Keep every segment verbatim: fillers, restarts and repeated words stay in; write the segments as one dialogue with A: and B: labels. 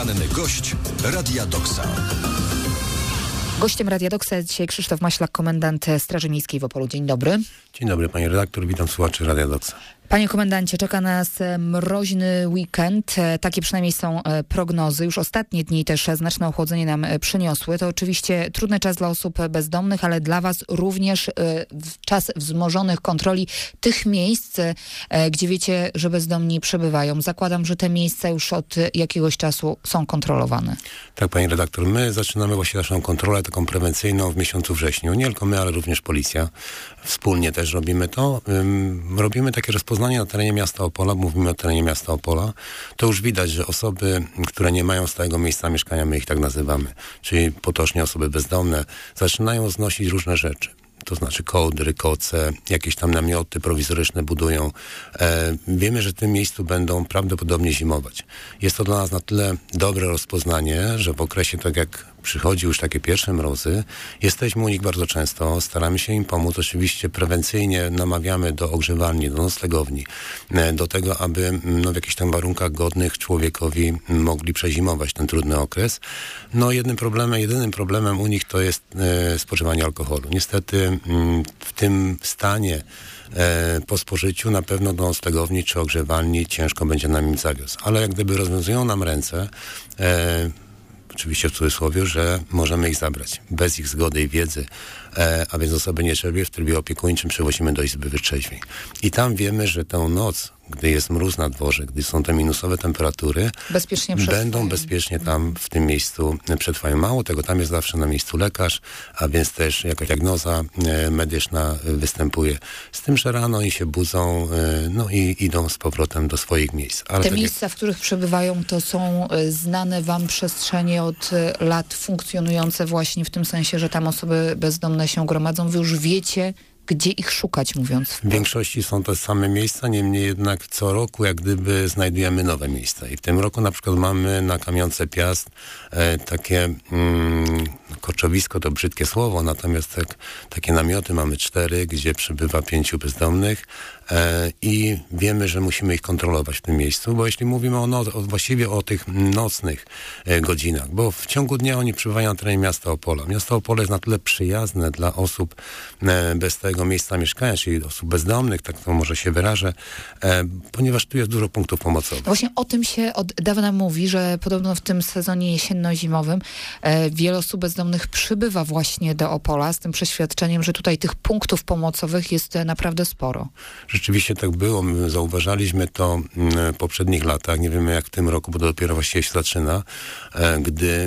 A: Poranny gość Radia Doksa.
B: Gościem Radia Doksa jest dzisiaj Krzysztof Maślak, komendant Straży Miejskiej w Opolu. Dzień dobry.
C: Dzień dobry, pani redaktor. Witam słuchaczy Radia Doksa.
B: Panie komendancie, czeka nas mroźny weekend. Takie przynajmniej są prognozy. Już ostatnie dni też znaczne ochłodzenie nam przyniosły. To oczywiście trudny czas dla osób bezdomnych, ale dla was również czas wzmożonych kontroli tych miejsc, gdzie wiecie, że bezdomni przebywają. Zakładam, że te miejsca już od jakiegoś czasu są kontrolowane.
C: Tak, pani redaktor. My zaczynamy właśnie naszą kontrolę taką prewencyjną w miesiącu wrześniu. Nie tylko my, ale również policja. Wspólnie też robimy to. Robimy takie rozpoznanie na terenie miasta Opola, mówimy o terenie miasta Opola, to już widać, że osoby, które nie mają stałego miejsca mieszkania, my ich tak nazywamy, czyli potocznie osoby bezdomne, zaczynają znosić różne rzeczy. To znaczy kołdry, koce, jakieś tam namioty prowizoryczne budują. E, wiemy, że w tym miejscu będą prawdopodobnie zimować. Jest to dla nas na tyle dobre rozpoznanie, że w okresie, tak jak przychodzi już takie pierwsze mrozy, jesteśmy u nich bardzo często, staramy się im pomóc. Oczywiście prewencyjnie namawiamy do ogrzewalni, do noclegowni, e, do tego, aby no, w jakichś tam warunkach godnych człowiekowi mogli przezimować ten trudny okres. No jednym problemem, jedynym problemem u nich to jest e, spożywanie alkoholu. Niestety w tym stanie e, po spożyciu na pewno do noclegowni czy ogrzewalni ciężko będzie nam im zawiózł. Ale jak gdyby rozwiązują nam ręce, e, oczywiście w cudzysłowie, że możemy ich zabrać. Bez ich zgody i wiedzy, e, a więc osoby nieczerwie w trybie opiekuńczym przywozimy do izby wytrzeźwień. I tam wiemy, że tę noc, gdy jest mróz na dworze, gdy są te minusowe temperatury,
B: bezpiecznie
C: będą bezpiecznie tam w tym miejscu przetrwają. Mało tego, tam jest zawsze na miejscu lekarz, a więc też jakaś diagnoza e, medyczna występuje. Z tym, że rano oni się budzą, e, no i idą z powrotem do swoich miejsc. Ale
B: te
C: tak
B: miejsca,
C: jak...
B: w których przebywają, to są e, znane wam przestrzenie od e, lat, funkcjonujące właśnie w tym sensie, że tam osoby bezdomne się gromadzą. Wy już wiecie, gdzie ich szukać, mówiąc wprost.
C: W większości są to same miejsca, niemniej jednak co roku jak gdyby znajdujemy nowe miejsca. I w tym roku na przykład mamy na Kamionce Piast e, takie mm, koczowisko, to brzydkie słowo, natomiast tak, takie namioty mamy cztery, gdzie przebywa pięciu bezdomnych e, i wiemy, że musimy ich kontrolować w tym miejscu, bo jeśli mówimy o, no, o właściwie o tych nocnych e, godzinach, bo w ciągu dnia oni przebywają na terenie miasta Opola. Miasto Opole jest na tyle przyjazne dla osób e, bez tego miejsca mieszkania, czyli osób bezdomnych, tak to może się wyrażę, e, ponieważ tu jest dużo punktów pomocowych.
B: Właśnie o tym się od dawna mówi, że podobno w tym sezonie jesienno-zimowym e, wiele osób bezdomnych przybywa właśnie do Opola z tym przeświadczeniem, że tutaj tych punktów pomocowych jest e, naprawdę sporo.
C: Rzeczywiście tak było. My zauważaliśmy to w poprzednich latach. Nie wiemy jak w tym roku, bo to dopiero właściwie się zaczyna, e, gdy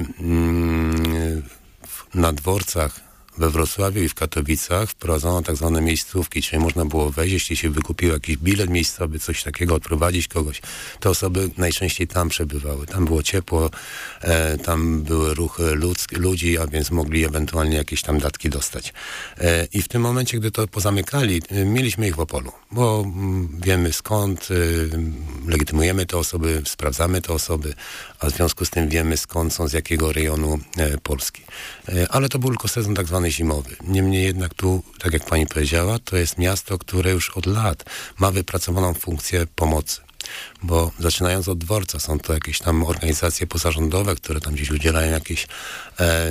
C: mm, na dworcach we Wrocławiu i w Katowicach wprowadzono tak zwane miejscówki, czyli można było wejść, jeśli się wykupił jakiś bilet miejscowy, coś takiego, odprowadzić kogoś. Te osoby najczęściej tam przebywały. Tam było ciepło, e, tam były ruchy ludzki, ludzi, a więc mogli ewentualnie jakieś tam datki dostać. E, I w tym momencie, gdy to pozamykali, e, mieliśmy ich w Opolu, bo m, wiemy skąd, e, legitymujemy te osoby, sprawdzamy te osoby, a w związku z tym wiemy skąd są, z jakiego rejonu e, Polski. E, ale to był tylko sezon tak zwany zimowy. Niemniej jednak tu, tak jak pani powiedziała, to jest miasto, które już od lat ma wypracowaną funkcję pomocy. Bo zaczynając od dworca, są to jakieś tam organizacje pozarządowe, które tam gdzieś udzielają jakieś e,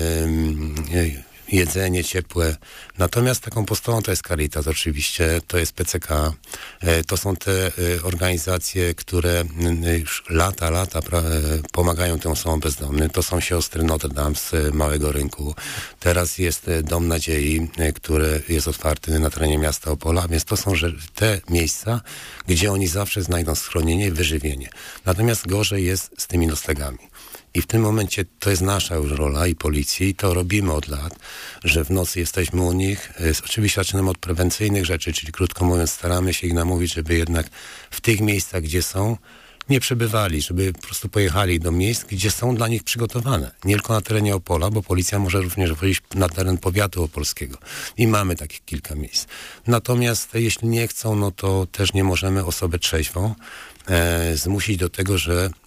C: jedzenie ciepłe. Natomiast taką podstawą to jest Caritas oczywiście, to jest P C K, e, to są te e, organizacje, które e, już lata, lata pra, e, pomagają tym osobom bezdomnym. To są siostry Notre Dame z e, Małego Rynku. Teraz jest e, Dom Nadziei, e, który jest otwarty na terenie miasta Opola, więc to są że, te miejsca, gdzie oni zawsze znajdą schronienie i wyżywienie. Natomiast gorzej jest z tymi noclegami. I w tym momencie to jest nasza już rola i policji, i to robimy od lat, że w nocy jesteśmy u nich. Oczywiście zaczynamy od prewencyjnych rzeczy, czyli krótko mówiąc staramy się ich namówić, żeby jednak w tych miejscach, gdzie są, nie przebywali, żeby po prostu pojechali do miejsc, gdzie są dla nich przygotowane. Nie tylko na terenie Opola, bo policja może również wchodzić na teren powiatu opolskiego. I mamy takich kilka miejsc. Natomiast jeśli nie chcą, no to też nie możemy osobę trzeźwą e, zmusić do tego, że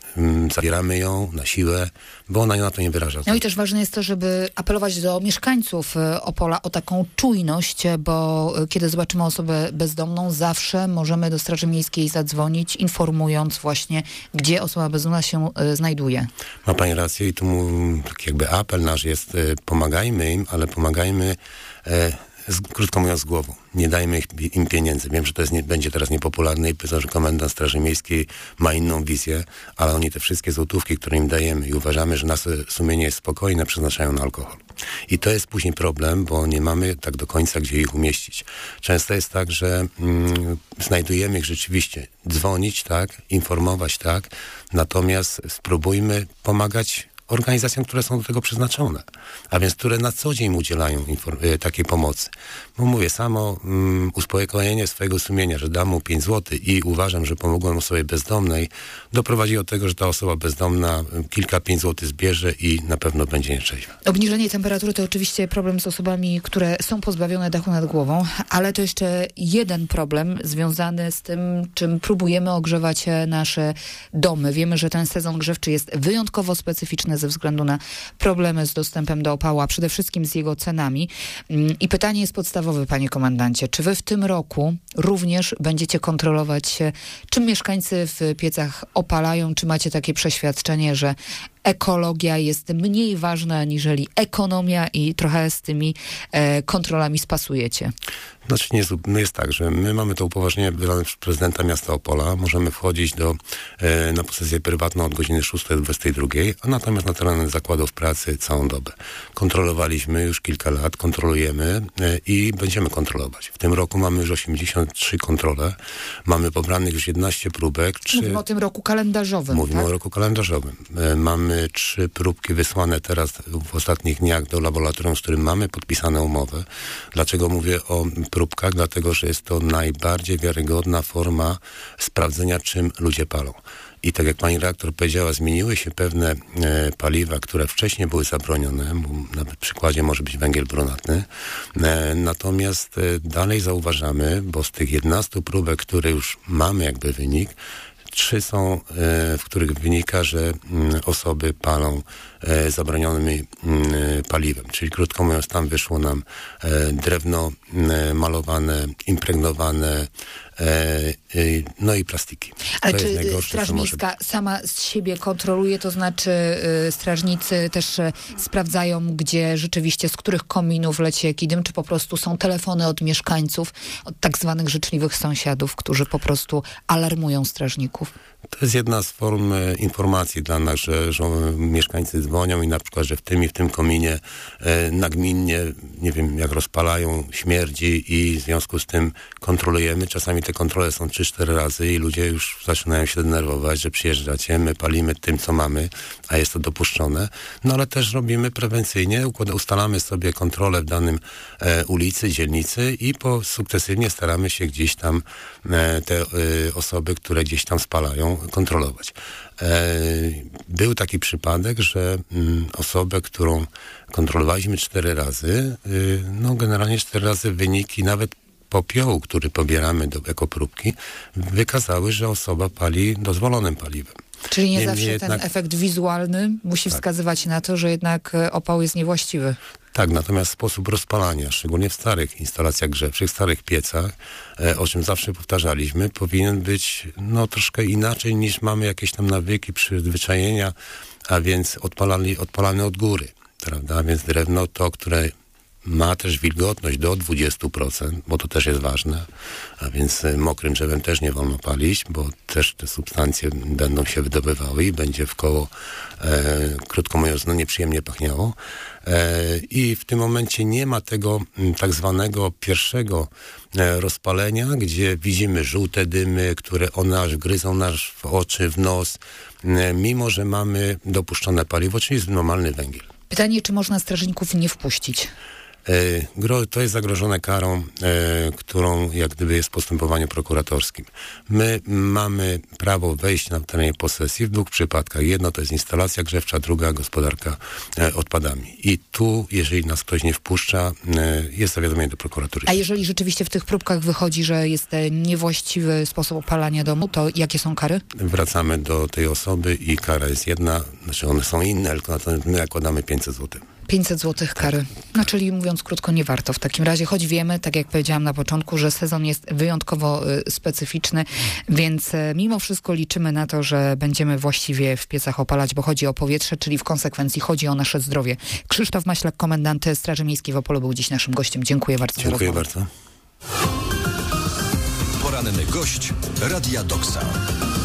C: mm, zabieramy ją na siłę, bo ona na to nie wyraża.
B: No i też ważne jest to, żeby apelować do mieszkańców Opola o taką czujność, bo kiedy zobaczymy osobę bezdomną, zawsze możemy do Straży Miejskiej zadzwonić, informując właśnie, gdzie osoba bezdomna się y, znajduje.
C: Ma pani rację i tu mu, taki jakby apel nasz jest, y, pomagajmy im, ale pomagajmy y, z, krótko mówiąc z głową. Nie dajmy ich, im pieniędzy. Wiem, że to jest nie, będzie teraz niepopularne i powiedzą, że komendant Straży Miejskiej ma inną wizję, ale oni te wszystkie złotówki, które im dajemy i uważamy, że nasze sumienie jest spokojne, przeznaczają na alkohol. I to jest później problem, bo nie mamy tak do końca gdzie ich umieścić. Często jest tak, że mm, znajdujemy ich rzeczywiście. Dzwonić, tak, informować, tak, natomiast spróbujmy pomagać organizacjom, które są do tego przeznaczone, a więc które na co dzień udzielają inform- takiej pomocy. Bo mówię, samo um, uspokojenie swojego sumienia, że dam mu pięć złotych i uważam, że pomogłem osobie bezdomnej, doprowadzi do tego, że ta osoba bezdomna kilka, pięć złotych zbierze i na pewno będzie nieczęśliwa.
B: Obniżenie temperatury to oczywiście problem z osobami, które są pozbawione dachu nad głową, ale to jeszcze jeden problem związany z tym, czym próbujemy ogrzewać nasze domy. Wiemy, że ten sezon grzewczy jest wyjątkowo specyficzny ze względu na problemy z dostępem do opału, a przede wszystkim z jego cenami. I pytanie jest podstawowe, panie komendancie. Czy wy w tym roku również będziecie kontrolować, czym mieszkańcy w piecach opalają? Czy macie takie przeświadczenie, że ekologia jest mniej ważna aniżeli ekonomia i trochę z tymi e, kontrolami spasujecie?
C: Znaczy nie, no jest tak, że my mamy to upoważnienie wydane przez prezydenta miasta Opola. Możemy wchodzić do, e, na posesję prywatną od godziny szóstej do dwudziestej drugiej, a natomiast na terenie zakładów pracy całą dobę. Kontrolowaliśmy już kilka lat, kontrolujemy e, i będziemy kontrolować. W tym roku mamy już osiemdziesiąt trzy kontrole. Mamy pobranych już jedenaście próbek. Czy...
B: Mówimy o tym roku kalendarzowym.
C: Mówimy
B: tak?
C: o roku kalendarzowym. E, mamy trzy próbki wysłane teraz w ostatnich dniach do laboratorium, z którym mamy podpisane umowy. Dlaczego mówię o próbkach? Dlatego, że jest to najbardziej wiarygodna forma sprawdzenia, czym ludzie palą. I tak jak pani redaktor powiedziała, zmieniły się pewne e, paliwa, które wcześniej były zabronione, bo na przykładzie może być węgiel brunatny. E, natomiast e, dalej zauważamy, bo z tych jedenastu próbek, które już mamy jakby wynik, trzy są, e, w których wynika, że m, osoby palą e, zabronionym e, paliwem. Czyli krótko mówiąc, tam wyszło nam e, drewno e, malowane, impregnowane, e, e, no i plastiki.
B: Ale
C: to
B: czy
C: jest najgorsze,
B: Straż Miejska sama z siebie kontroluje, to znaczy y, strażnicy też y, sprawdzają, gdzie rzeczywiście, z których kominów leci jaki dym, czy po prostu są telefony od mieszkańców, od tak zwanych życzliwych sąsiadów, którzy po prostu alarmują strażników?
C: To jest jedna z form e, informacji dla nas, że, że mieszkańcy dzwonią i na przykład, że w tym i w tym kominie e, nagminnie, nie wiem, jak rozpalają, śmierdzi i w związku z tym kontrolujemy. Czasami te kontrole są trzy cztery razy i ludzie już zaczynają się denerwować, że przyjeżdżacie, my palimy tym, co mamy, a jest to dopuszczone. No ale też robimy prewencyjnie, ustalamy sobie kontrolę w danym e, ulicy, dzielnicy i po sukcesywnie staramy się gdzieś tam e, te e, osoby, które gdzieś tam spalają, kontrolować. E, był taki przypadek, że mm, osobę, którą kontrolowaliśmy cztery razy, y, no generalnie cztery razy wyniki nawet popiołu, który pobieramy do ekopróbki, wykazały, że osoba pali dozwolonym paliwem.
B: Czyli nie
C: Niemniej
B: zawsze
C: jednak...
B: ten efekt wizualny musi tak wskazywać na to, że jednak opał jest niewłaściwy.
C: Tak, natomiast sposób rozpalania, szczególnie w starych instalacjach grzewczych, starych piecach, e, o czym zawsze powtarzaliśmy, powinien być no troszkę inaczej niż mamy jakieś tam nawyki, przyzwyczajenia, a więc odpalali, odpalane od góry, prawda? A więc drewno to, które ma też wilgotność do dwudziestu procent, bo to też jest ważne, a więc mokrym drzewem też nie wolno palić, bo też te substancje będą się wydobywały i będzie w koło, e, krótko mówiąc, no nieprzyjemnie pachniało. E, I w tym momencie nie ma tego m, tak zwanego pierwszego e, rozpalenia, gdzie widzimy żółte dymy, które one aż gryzą nas w oczy, w nos, e, mimo że mamy dopuszczone paliwo, czyli normalny węgiel.
B: Pytanie, czy można strażników nie wpuścić?
C: Gro, to jest zagrożone karą, którą jak gdyby jest postępowanie prokuratorskim. My mamy prawo wejść na terenie posesji w dwóch przypadkach. Jedno to jest instalacja grzewcza, druga gospodarka odpadami. I tu, jeżeli nas ktoś nie wpuszcza, jest zawiadomienie do prokuratury.
B: A jeżeli rzeczywiście w tych próbkach wychodzi, że jest niewłaściwy sposób opalania domu, to jakie są kary?
C: Wracamy do tej osoby i kara jest jedna, znaczy one są inne, tylko my nakładamy pięćset złotych.
B: pięćset złotych kary. No czyli mówiąc krótko, nie warto w takim razie, choć wiemy, tak jak powiedziałam na początku, że sezon jest wyjątkowo y, specyficzny, więc y, mimo wszystko liczymy na to, że będziemy właściwie w piecach opalać, bo chodzi o powietrze, czyli w konsekwencji chodzi o nasze zdrowie. Krzysztof Maślak, komendant Straży Miejskiej w Opolu, był dziś naszym gościem. Dziękuję bardzo.
C: Dziękuję bardzo.
A: Poranny gość Radia Doksa.